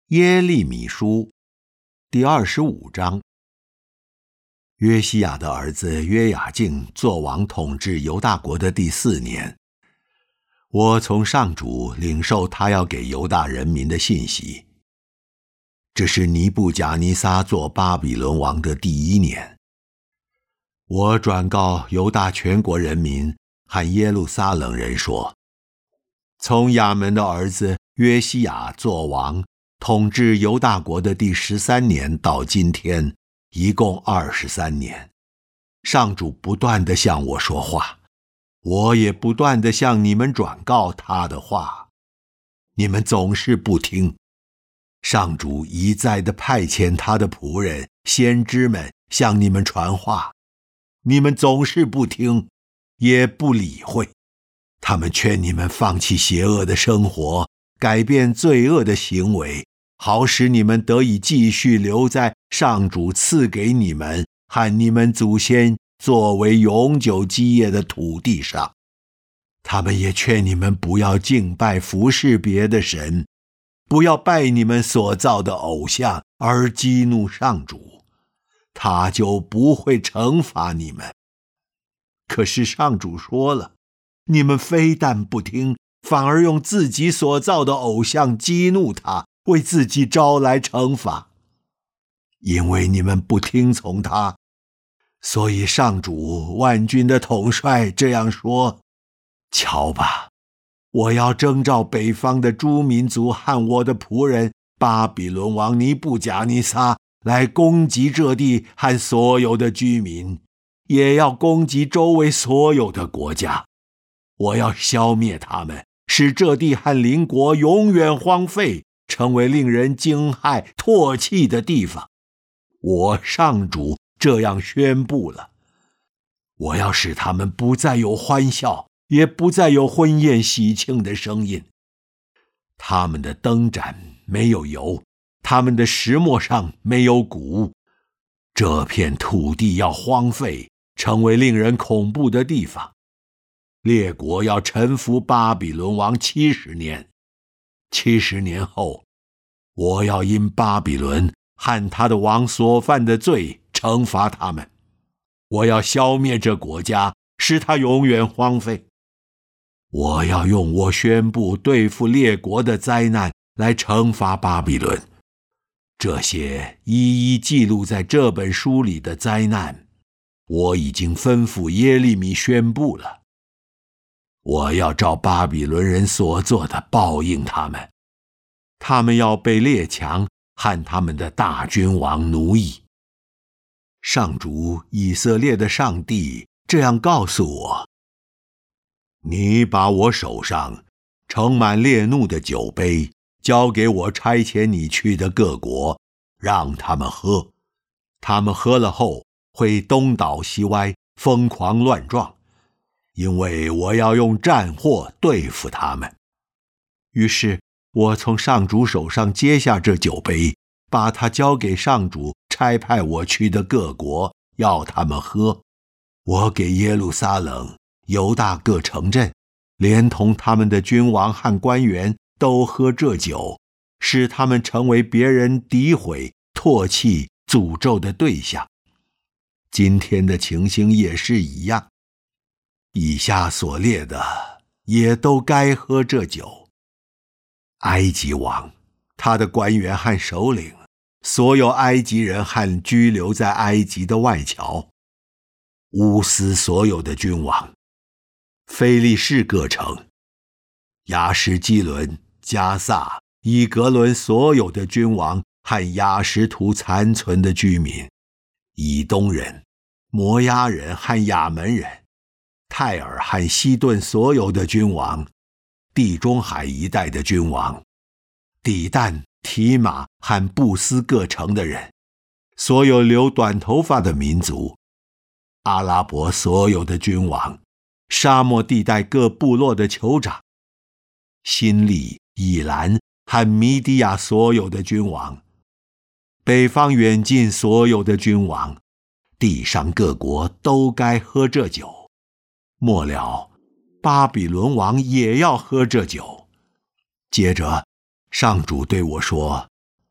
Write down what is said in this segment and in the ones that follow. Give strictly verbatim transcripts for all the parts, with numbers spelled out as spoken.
耶利米书第二十五章。约西亚的儿子约雅敬作王统治犹大国的第四年，我从上主领受他要给犹大人民的信息。这是尼布甲尼撒做巴比伦王的第一年，我转告犹大全国人民和耶路撒冷人说，从亚门的儿子约西亚作王统治犹大国的第十三年到今天，一共二十三年。上主不断地向我说话，我也不断地向你们转告他的话，你们总是不听。上主一再地派遣他的仆人先知们向你们传话，你们总是不听，也不理会。他们劝你们放弃邪恶的生活，改变罪恶的行为，好使你们得以继续留在上主赐给你们和你们祖先作为永久基业的土地上。他们也劝你们不要敬拜服侍别的神，不要拜你们所造的偶像而激怒上主，他就不会惩罚你们。可是上主说了，你们非但不听，反而用自己所造的偶像激怒他，为自己招来惩罚。因为你们不听从他，所以上主万军的统帅这样说，瞧吧，我要征召北方的诸民族和我的仆人巴比伦王尼布甲尼撒来攻击这地和所有的居民，也要攻击周围所有的国家。我要消灭他们，使这地和邻国永远荒废，成为令人惊骇唾弃的地方。我上主这样宣布了，我要使他们不再有欢笑，也不再有婚宴喜庆的声音。他们的灯盏没有油，他们的石磨上没有谷。这片土地要荒废，成为令人恐怖的地方。列国要臣服巴比伦王七十年，七十年后，我要因巴比伦和他的王所犯的罪惩罚他们。我要消灭这国家，使它永远荒废。我要用我宣布对付列国的灾难来惩罚巴比伦。这些一一记录在这本书里的灾难，我已经吩咐耶利米宣布了。我要照巴比伦人所做的报应他们，他们要被列强和他们的大君王奴役。上主以色列的上帝这样告诉我，你把我手上盛满烈怒的酒杯交给我差遣你去的各国，让他们喝。他们喝了后会东倒西歪，疯狂乱撞，因为我要用战祸对付他们。于是我从上主手上接下这酒杯，把它交给上主差派我去的各国，要他们喝。我给耶路撒冷、犹大各城镇，连同他们的君王和官员都喝这酒，使他们成为别人诋毁、唾弃、诅咒的对象。今天的情形也是一样，以下所列的也都该喝这酒。埃及王、他的官员和首领，所有埃及人和居留在埃及的外侨，乌斯所有的君王，非利士各城，亚什基伦、加萨、以格伦所有的君王和亚什图残存的居民，以东人、摩押人和亚门人，泰尔和西顿所有的君王，地中海一带的君王，底但、提马和布斯各城的人，所有留短头发的民族，阿拉伯所有的君王，沙漠地带各部落的酋长，新利、以兰和米底亚所有的君王，北方远近所有的君王，地上各国都该喝这酒。末了，巴比伦王也要喝这酒。接着上主对我说，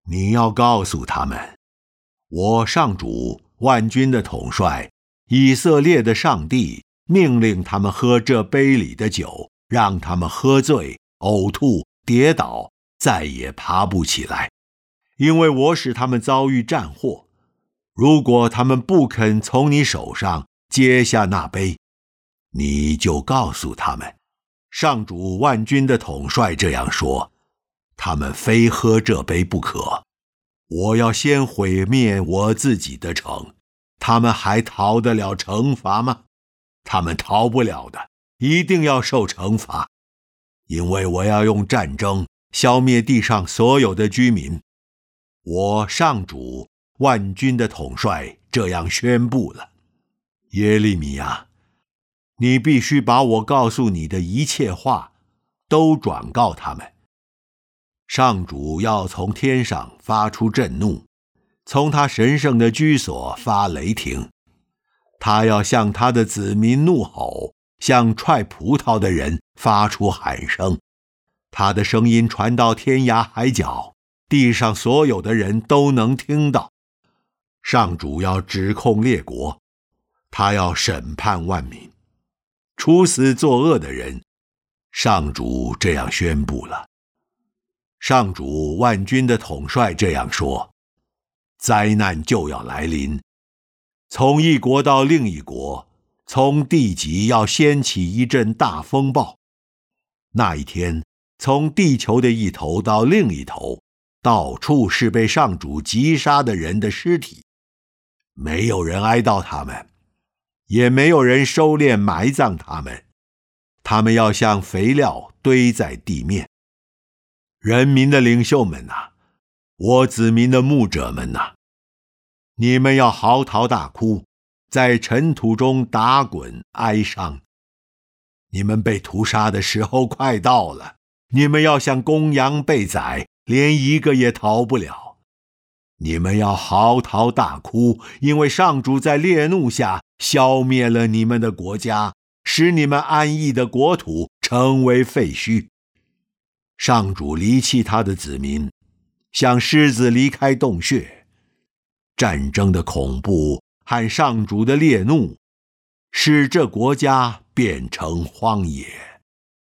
你要告诉他们，我上主万军的统帅，以色列的上帝命令他们喝这杯里的酒，让他们喝醉、呕吐、跌倒，再也爬不起来，因为我使他们遭遇战祸。如果他们不肯从你手上接下那杯，你就告诉他们，上主万军的统帅这样说，他们非喝这杯不可。我要先毁灭我自己的城，他们还逃得了惩罚吗？他们逃不了的，一定要受惩罚，因为我要用战争消灭地上所有的居民。我上主万军的统帅这样宣布了。耶利米啊，你必须把我告诉你的一切话都转告他们。上主要从天上发出震怒，从他神圣的居所发雷霆。他要向他的子民怒吼，向踹葡萄的人发出喊声。他的声音传到天涯海角，地上所有的人都能听到。上主要指控列国，他要审判万民，处死作恶的人。上主这样宣布了。上主万军的统帅这样说，灾难就要来临，从一国到另一国，从地极要掀起一阵大风暴。那一天，从地球的一头到另一头，到处是被上主击杀的人的尸体，没有人哀悼他们，也没有人收敛埋葬他们，他们要像肥料堆在地面。人民的领袖们啊，我子民的牧者们啊，你们要嚎啕大哭，在尘土中打滚哀伤。你们被屠杀的时候快到了，你们要像公羊被宰，连一个也逃不了。你们要嚎啕大哭，因为上主在烈怒下消灭了你们的国家，使你们安逸的国土成为废墟。上主离弃他的子民，像狮子离开洞穴。战争的恐怖和上主的烈怒，使这国家变成荒野。